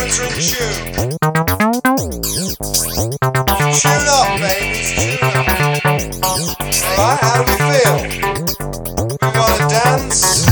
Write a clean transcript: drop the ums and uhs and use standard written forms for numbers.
are in tune. Tune up, babies, tune up. Alright, how do we feel? We wanna dance?